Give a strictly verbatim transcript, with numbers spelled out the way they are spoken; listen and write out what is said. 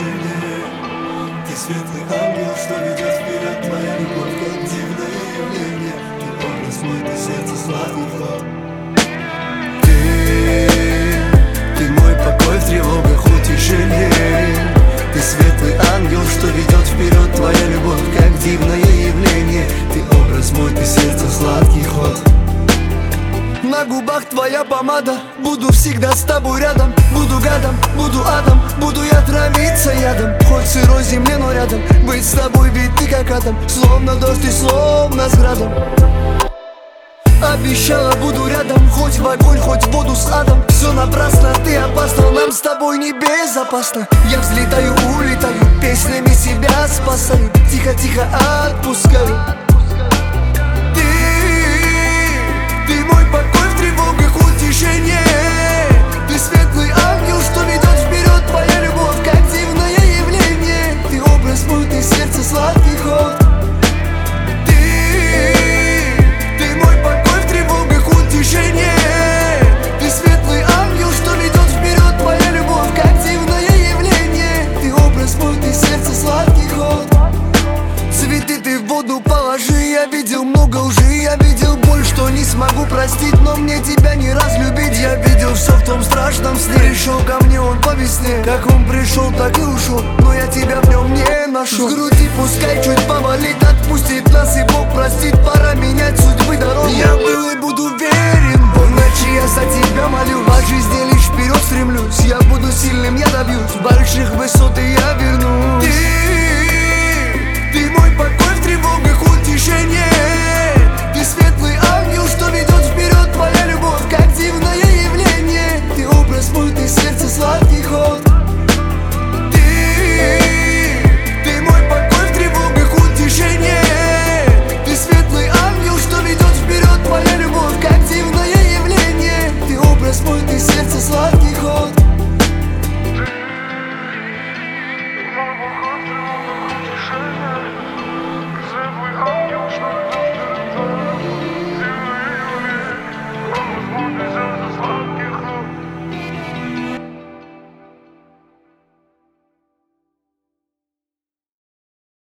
утешение. Ты светлый ангел, что ведет вперед. Твоя любовь, как дивное явление. Ты образ мой, ты сердце сладкий ход. Ты, ты мой покой в тревогах, утешение. Ты светлый ангел, что ведет вперед. Твоя любовь, как дивное явление. Ты образ мой, ты сердце сладкий ход. На губах твоя помада, буду всегда с тобой рядом. Буду гадом, буду адом, буду я травиться ядом. Хоть сырой земле, но рядом. Быть с тобой, ведь ты как атом. Словно дождь и словно с градом. Обещала, буду рядом. Хоть в огонь, хоть в воду с адом. Все напрасно, ты опасна, нам с тобой небезопасно. Я взлетаю, улетаю, песнями себя спасаю. Тихо-тихо отпускаю. Ты светлый ангел, что ведет вперед. Твоя любовь, как дивное явление. Ты образ мой, ты сердце сладкий ход. Ты, ты мой покой в тревогах, утешение. Ты светлый ангел, что ведет вперед. Твоя любовь, как дивное явление. Ты образ мой, ты сердце сладкий ход. Цветы ты в воду положи. Я видел много лжи, я видел боль, что не смогу простить. Но мне тебя не разлюбить. Я видел все в том страшном сне. Пришел ко мне он по весне. Как он пришел, так и ушел. Но я тебя в нем не нашел. С груди пускай чуть повалит, отпустит нас и Бог простит. Пора менять судьбы дорогу. Я был и буду верен, Бог. Ночи я за тебя молю. По жизни лишь вперед стремлюсь. Я буду сильным, я добьюсь больших высот и